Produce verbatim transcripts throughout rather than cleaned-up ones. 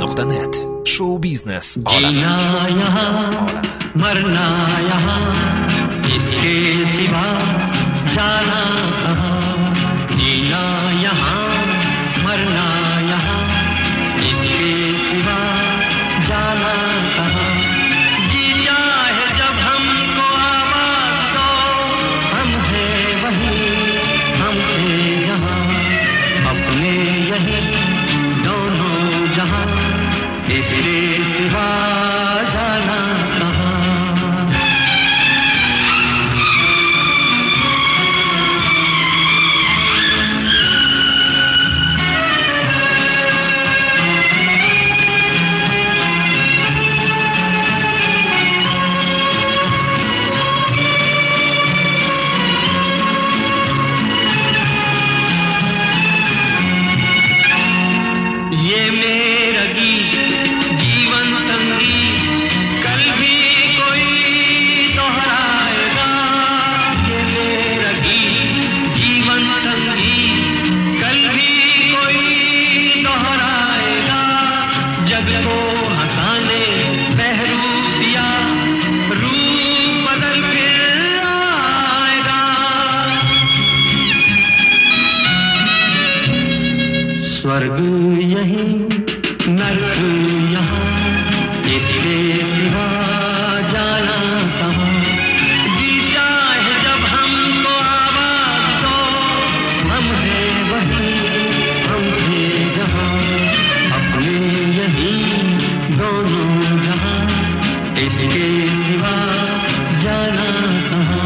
nuqta net. Show business जीना यहाँ मरना यहाँ इसके सिवा जाना कहाँ। जीना यहाँ मरना यहाँ इसके सिवा जाना कहाँ। जी चाहे जब हमको आवाज दो हम है वहीं हम थे जहाँ अपने यही दोनों जहाँ इसके सिवा जाना कहाँ। ये मेरा गीत जीवन संगीत कल भी कोई दोहराएगा। ये मेरा गीत जीवन संगीत कल भी कोई दोहराएगा। जग को हंसाने बहरूप दिया रूप बदल फिर आएगा। स्वर्ग यही नरक यहाँ इसके सिवा जाना कहाँ। जी चाहे जब हमको आवाज दो हम है वहीं हम थे जहाँ अपने यही दोनों जहाँ इसके सिवा जाना कहाँ।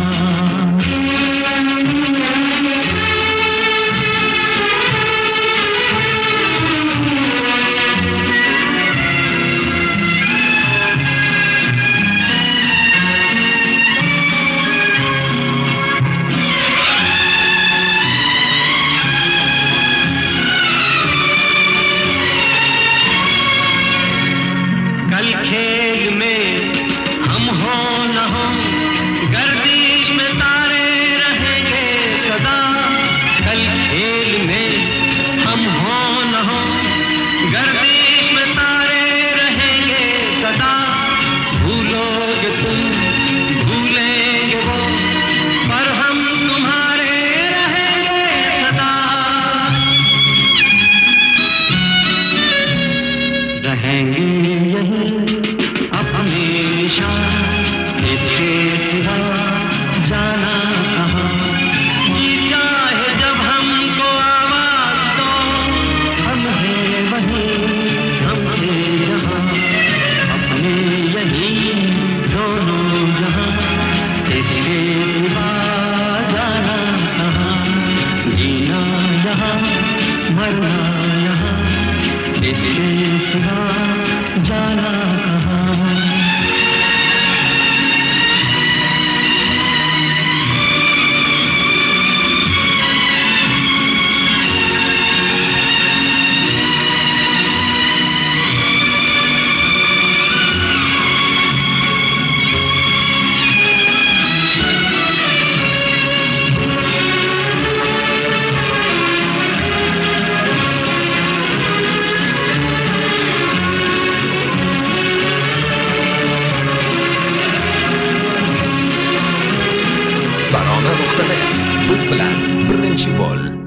कल खेल में हम हो न हो गर्दिश में तारे रहेंगे सदा। कल खेल में हम हो न हो गर्दिश में तारे रहेंगे सदा। भूलोगे तुम भूलेंगे वो पर हम तुम्हारे रहेंगे सदा। रहेंगे यही अपने निशान इसके सिवा जाना कहाँ। जी चाहे जब हमको आवाज दो हम है वहीं हम थे जहाँ अपने यही दोनों जहाँ इसके सिवा जाना कहाँ। जीना यहाँ मरना यहाँ इसके सिवा जाना कहाँ। tarona nuqta net. Biz bilan birinchi bo'l.